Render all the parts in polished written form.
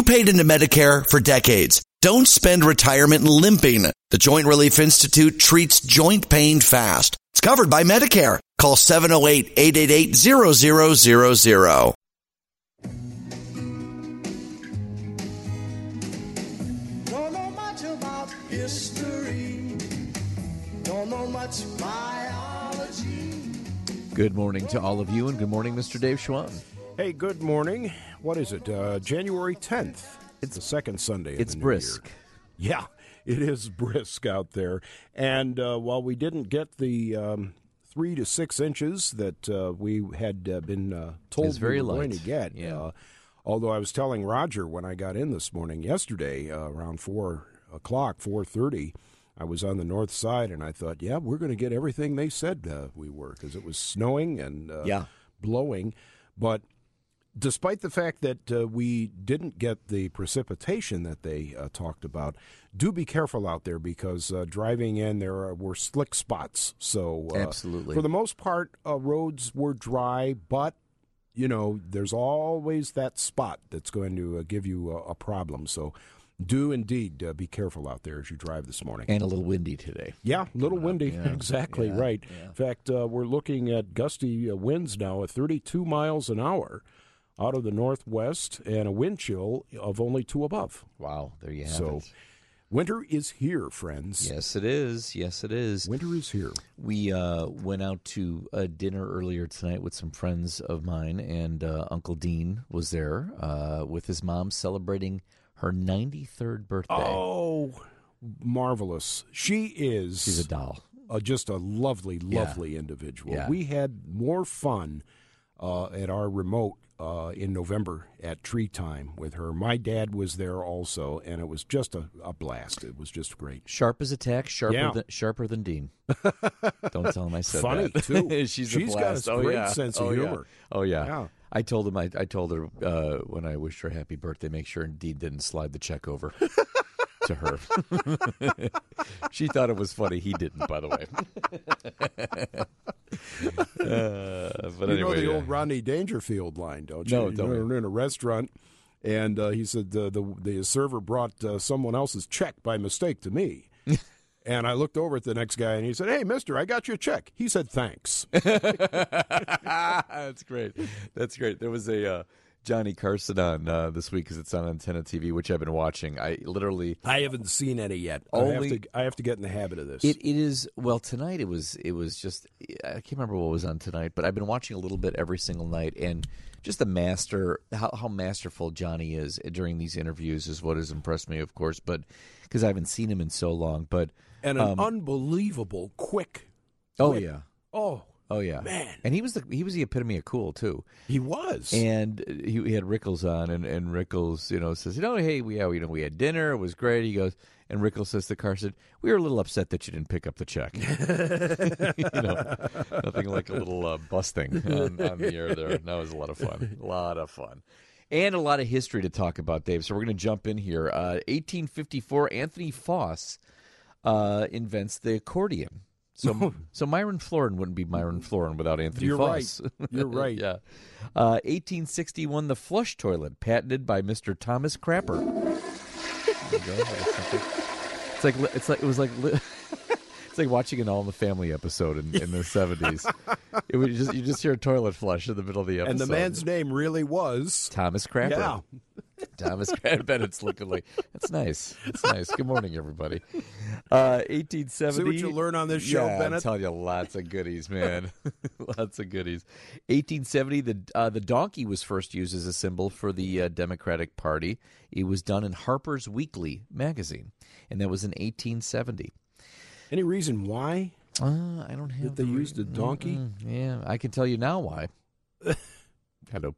paid into Medicare for decades. Don't spend retirement limping. The Joint Relief Institute treats joint pain fast. It's covered by Medicare. Call 708-888-0000. Don't know much about history. Don't know much biology. Good morning to all of you, and good morning, Mr. Dave Schwann. Hey, good morning. What is it? January 10th. It's the second Sunday of It's the new brisk. year. Yeah, it is brisk out there. And while we didn't get the 3 to 6 inches that we had been told we were going to get, although I was telling Roger when I got in this morning yesterday around 4 o'clock, 4:30, I was on the north side, and I thought, yeah, we're going to get everything they said we were, because it was snowing and blowing. But despite the fact that we didn't get the precipitation that they talked about, do be careful out there, because driving in there were slick spots. So Absolutely. For the most part, roads were dry, but you know, there's always that spot that's going to give you a problem. So do indeed be careful out there as you drive this morning. And a little windy today. Yeah, a little windy. Yeah. Exactly right. Yeah. In fact, we're looking at gusty winds now at 32 miles an hour out of the northwest, and a wind chill of only 2 above. Wow, there you have So it. winter is here, friends. Yes, it is. Yes, it is. Winter is here. We went out to a dinner earlier tonight with some friends of mine, and Uncle Dean was there with his mom celebrating her 93rd birthday. Oh, marvelous. She's a doll. Just a lovely, lovely individual. Yeah. We had more fun at our remote in November at Tree Time with her. My dad was there also, and it was just a blast. It was just great. Sharp as a tack, sharper than Dean. Don't tell him I said Funny, that. too. She's She's a blast. got a great sense of humor. Oh, yeah. Yeah. I told her when I wished her happy birthday, make sure Dean didn't slide the check over to her. She thought it was funny. He didn't, by the way. But you anyway, know the old Rodney Dangerfield line, don't you? No, don't You're in a restaurant, and he said the server brought someone else's check by mistake to me. And I looked over at the next guy, and he said, "Hey, mister, I got you a check." He said, "Thanks." That's great. That's great. There was a Johnny Carson on this week because it's on Antenna TV, which I've been watching. I haven't seen any yet. I have to get in the habit of this. It is, well, tonight it was just, I can't remember what was on tonight, but I've been watching a little bit every single night, and just how masterful Johnny is during these interviews is what has impressed me, of course, but because I haven't seen him in so long. And an unbelievable quick. Oh, wit. yeah. Oh, yeah, man! And he was the epitome of cool too. He was, and he had Rickles on, and Rickles, says, hey, we had dinner, it was great. He goes, and Rickles says to Carson, we were a little upset that you didn't pick up the check. Nothing like a little busting on the air there. That was a lot of fun, and a lot of history to talk about, Dave. So we're going to jump in here. 1854, Anthony Foss invents the accordion. So Myron Florin wouldn't be Myron Florin without Anthony Foss. Right. You're right. Yeah. 1861, the flush toilet, patented by Mr. Thomas Crapper. It's like watching an All in the Family episode in the 70s. You just hear a toilet flush in the middle of the episode. And the man's name really was Thomas Crapper. Yeah. Thomas Crapper. Bennett's looking like, that's nice. That's nice. Good morning, everybody. 1870. See what you learn on this show, Bennett? I'm telling you, lots of goodies, man. Lots of goodies. 1870, the donkey was first used as a symbol for the Democratic Party. It was done in Harper's Weekly magazine, and that was in 1870. Any reason why? I don't have. That they used a donkey? Yeah, I can tell you now why. Hello.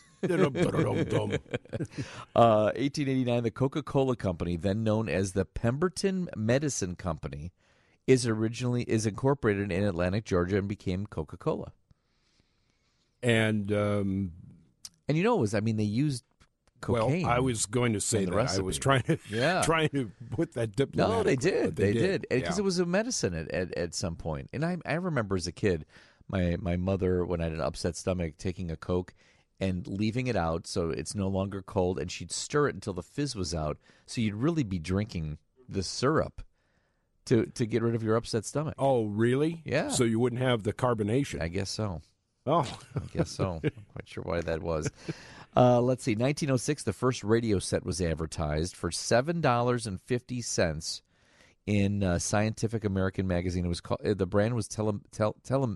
1889, the Coca-Cola Company, then known as the Pemberton Medicine Company, is incorporated in Atlantic, Georgia, and became Coca-Cola. And they used cocaine. Well, I was going to say that. Recipe. I was trying to put that diplomatic. No, they did. They did. Because Yeah. it was a medicine at some point. And I remember as a kid, my mother, when I had an upset stomach, taking a Coke and leaving it out so it's no longer cold, and she'd stir it until the fizz was out. So you'd really be drinking the syrup to get rid of your upset stomach. Oh, really? Yeah. So you wouldn't have the carbonation. I guess so. Oh. I guess so. I'm quite sure why that was. Let's see. 1906, the first radio set was advertised for $7.50 in Scientific American magazine. It was called, the brand was Telemico,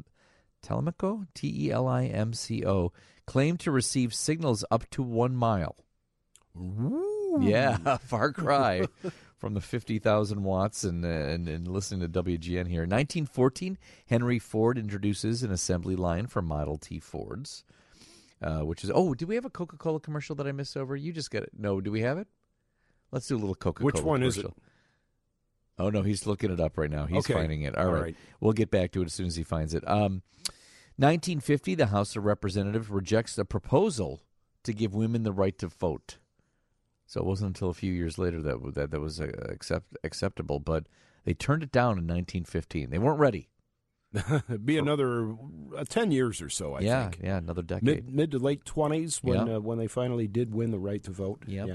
Telimco, claimed to receive signals up to 1 mile. Ooh. Yeah, far cry from the 50,000 watts and listening to WGN here. 1914, Henry Ford introduces an assembly line for Model T Fords, which is, do we have a Coca-Cola commercial that I missed over? You just get it. No, do we have it? Let's do a little Coca-Cola Which one commercial. is it? Oh, no, he's looking it up right now. He's finding it. All right. We'll get back to it as soon as he finds it. 1950, the House of Representatives rejects a proposal to give women the right to vote. So it wasn't until a few years later that was acceptable, but they turned it down in 1915. They weren't ready. It'd be another 10 years or so, I think. Yeah, another decade. Mid to late 20s when they finally did win the right to vote. Yep.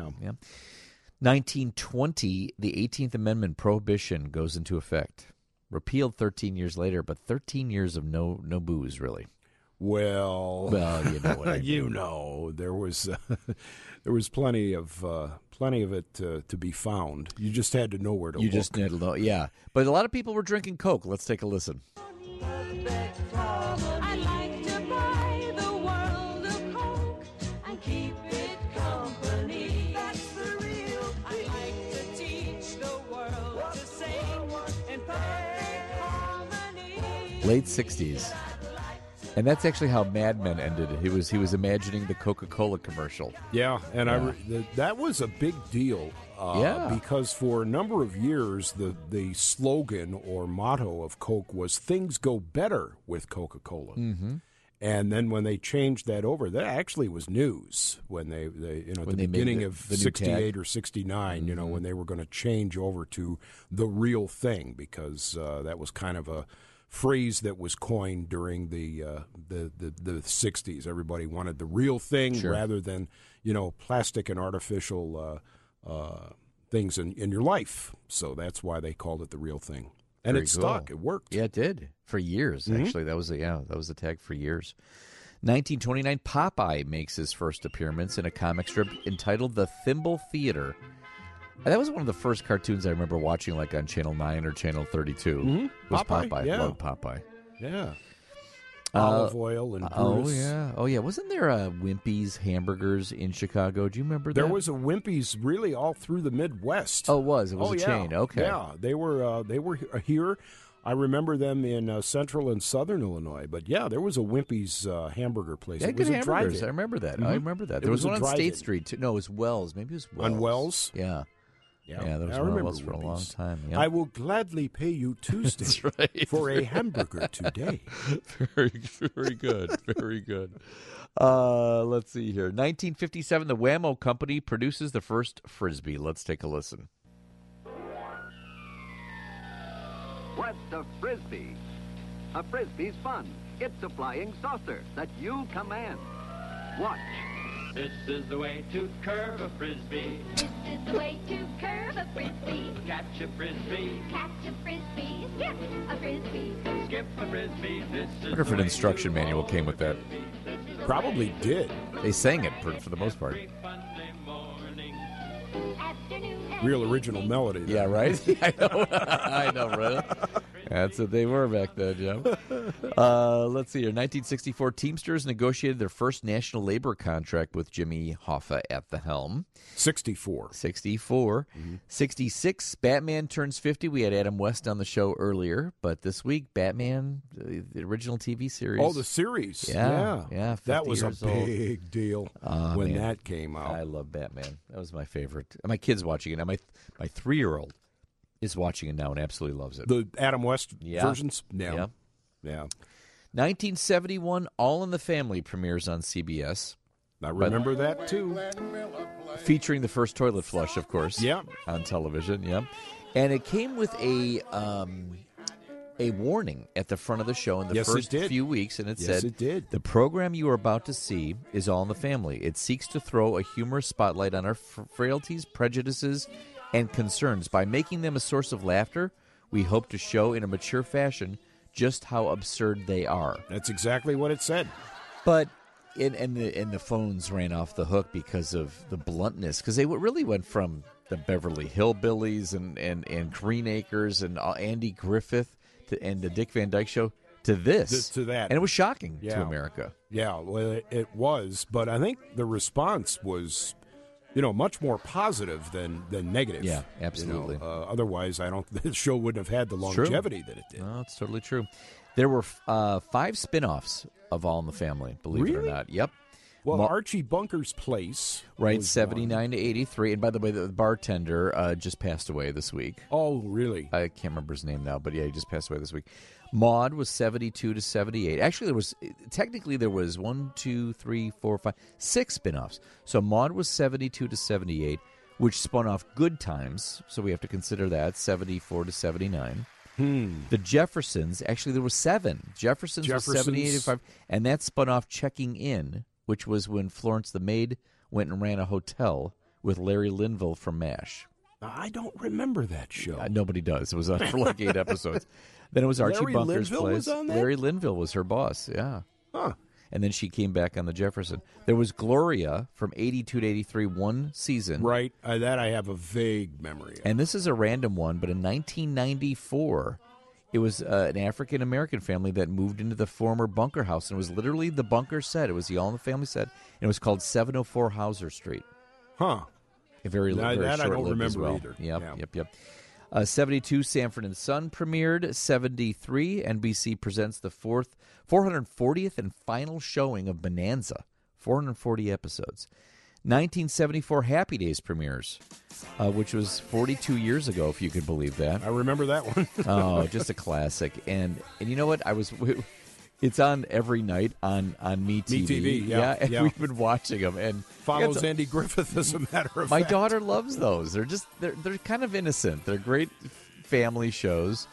1920, the 18th Amendment prohibition goes into effect. Repealed 13 years later, but 13 years of no booze, really. Well, you know what I mean. You know, there was plenty of it to be found. You just had to know where to look. You just had to know, yeah. But a lot of people were drinking Coke. Let's take a listen. I like to buy the world a Coke and keep it company. That's the real. I like to teach the world to sing in perfect harmony. Late 60s. And that's actually how Mad Men ended. He was imagining the Coca-Cola commercial. Yeah, and that was a big deal. Because for a number of years, the slogan or motto of Coke was "Things go better with Coca-Cola." Mm-hmm. And then when they changed that over, that actually was news when they at the beginning of '68 or '69, mm-hmm. When they were going to change over to the real thing, because that was kind of a phrase that was coined during the 60s. Everybody wanted the real thing rather than, plastic and artificial things in your life. So that's why they called it the real thing. And Very it cool. stuck. It worked. Yeah, it did. For years, Mm-hmm. actually. That was the tag for years. 1929, Popeye makes his first appearance in a comic strip entitled The Thimble Theater. That was one of the first cartoons I remember watching, like on Channel 9 or Channel 32. Mm-hmm. Was Popeye. Yeah. Loved Popeye. Yeah. Olive oil and Bruce. Oh yeah. Wasn't there a Wimpy's Hamburgers in Chicago? Do you remember that? There was a Wimpy's really all through the Midwest. Oh, it was. It was a chain. Okay. Yeah, they were here. I remember them in central and southern Illinois. But yeah, there was a Wimpy's hamburger place. Yeah, it was good a hamburgers. drive-in. I remember that. Mm-hmm. I remember that. There was one on State Street too. No, it was Wells. Maybe it was Wells. On Wells? Yeah. Yeah, there was one on Wells for a long time. Yeah. I will gladly pay you Tuesday for a hamburger today. Very, very good. Very good. Let's see here. 1957, the Wham-O Company produces the first Frisbee. Let's take a listen. What's a Frisbee? A Frisbee's fun. It's a flying saucer that you'll command. Watch. This is the way to curve a Frisbee. This is the way to curve a Frisbee. Catch a Frisbee. Catch a Frisbee. Skip a Frisbee. Skip a Frisbee. This is I wonder if an instruction manual came with that. Probably did. They sang it for the most part. Real original melody. Yeah, right? I know. I know, right? That's what they were back then, Jim. Let's see here. 1964, Teamsters negotiated their first national labor contract with Jimmy Hoffa at the helm. 64. 64. Mm-hmm. 66, Batman turns 50. We had Adam West on the show earlier, but this week, Batman, the original TV series. Oh, the series. Yeah. That was a big deal when that came out. I love Batman. That was my favorite. My kid's watching it. My 3-year-old is watching it now and absolutely loves it. The Adam West versions? Yeah. 1971, All in the Family premieres on CBS. I remember that, too. Featuring the first toilet flush, of course. Yeah. On television, yeah. And it came with a a warning at the front of the show in the Yes, first it did. few weeks, and it Yes, said, it did. "The program you are about to see is All in the Family. It seeks to throw a humorous spotlight on our frailties, prejudices, and concerns. By making them a source of laughter, we hope to show in a mature fashion just how absurd they are." That's exactly what it said. But and the phones ran off the hook because of the bluntness, because they really went from the Beverly Hillbillies and Green Acres and Andy Griffith and the Dick Van Dyke Show to this. To that. And it was shocking Yeah. to America. Yeah, well, it was, but I think the response was, much more positive than negative. Yeah, absolutely. Otherwise, the show wouldn't have had the longevity that it did. No, it's totally true. There were 5 spin-offs of All in the Family, believe it or Really? not. Yep. Well, Archie Bunker's Place. Right, was 79 to 83. And by the way, the bartender just passed away this week. Oh, really? I can't remember his name now, but yeah, he just passed away this week. Maude was 72 to 78. Actually, there was 6 spin-offs. So Maude was 72 to 78, which spun off Good Times, so we have to consider that, 74 to 79. The Jeffersons, actually there were 7. Jeffersons was 78 to 85, and that spun off Checking In, which was when Florence the Maid went and ran a hotel with Larry Linville from MASH. I don't remember that show. Nobody does. It was on for like 8 episodes. Then it was Archie Larry Bunker's Linville Place. was on that? Larry Linville was her boss, yeah. Huh. And then she came back on the Jefferson. There was Gloria from 82 to 83, one season. Right. That I have a vague memory of. And this is a random one, but in 1994, it was an African-American family that moved into the former bunker house. And it was literally the bunker set. It was the All in the Family set. And it was called 704 Hauser Street. Huh. Very That I don't short-lived as remember well. either. Yep. 72, Sanford and Son premiered. 73, NBC presents the 440th and final showing of Bonanza. 440 episodes. 1974, Happy Days premieres, which was 42 years ago, if you could believe that. I remember that one. Oh, just a classic. And you know what? It's on every night on MeTV. Yeah. And we've been watching them. And Follows Andy Griffith, as a matter of my fact. daughter loves those. They're kind of innocent. They're great family shows.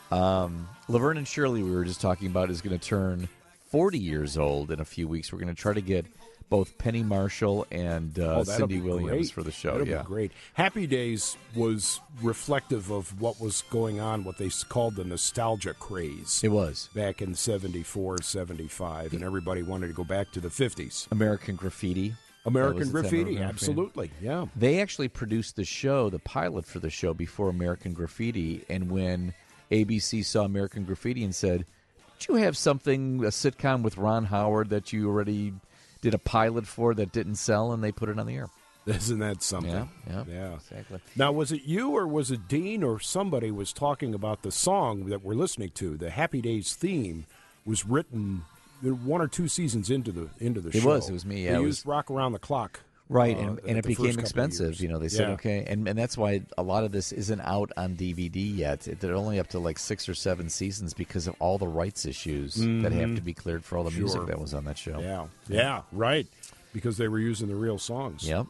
Laverne and Shirley, we were just talking about, is going to turn 40 years old in a few weeks. We're going to try to get both Penny Marshall and Cindy Williams for the show. That'll be great. Happy Days was reflective of what was going on, what they called the nostalgia craze. It was. Back in 74, 75, and everybody wanted to go back to the 50s. American Graffiti. American Graffiti, absolutely, yeah. They actually produced the show, the pilot for the show, before American Graffiti, and when ABC saw American Graffiti and said, "Did you have a sitcom with Ron Howard that you already did a pilot for that didn't sell?" And they put it on the air. Isn't that something? Yeah, exactly. Now, was it you or was it Dean or somebody was talking about the song that we're listening to? The Happy Days theme was written 1 or 2 seasons into the show. It was me. Yeah, they it used Rock Around the Clock. Right, and it the became first couple of expensive. years. They said, okay, and that's why a lot of this isn't out on DVD yet. They're only up to like 6 or 7 seasons because of all the rights issues that have to be cleared for all the music that was on that show. Yeah, right, because they were using the real songs. Yep.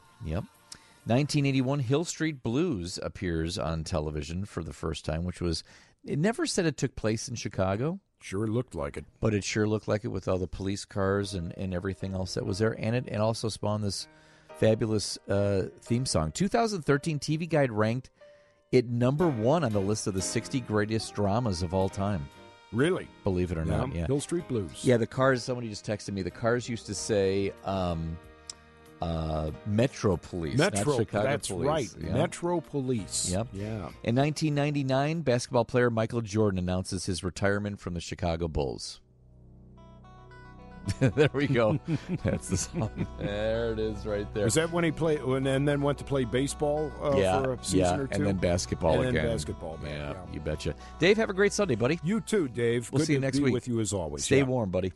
1981, Hill Street Blues appears on television for the first time, it never said it took place in Chicago. Sure looked like it. But it sure looked like it with all the police cars and everything else that was there. And it also spawned this fabulous theme song. 2013 TV Guide ranked it number 1 on the list of the 60 greatest dramas of all time. Really? Believe it or not, yeah. Hill Street Blues. Yeah, the Cars, somebody just texted me, the Cars used to say Metro Police, not Chicago that's Police. Right. Yeah. Metro Police. Yep. Yeah. In 1999, basketball player Michael Jordan announces his retirement from the Chicago Bulls. There we go. That's the song. There it is right there. Was that when he played and then went to play baseball for a season or two? And then basketball and again. Then basketball. Yeah, you betcha. Dave, have a great Sunday, buddy. You too, Dave. We'll Good see you to next be week. with you as always. Stay warm, buddy.